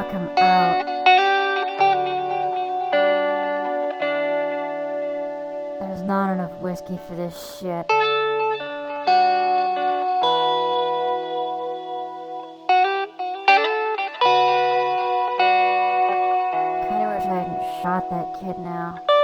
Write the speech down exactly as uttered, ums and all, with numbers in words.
knock him out. There's not enough whiskey for this shit. Kinda wish I hadn't shot that kid now.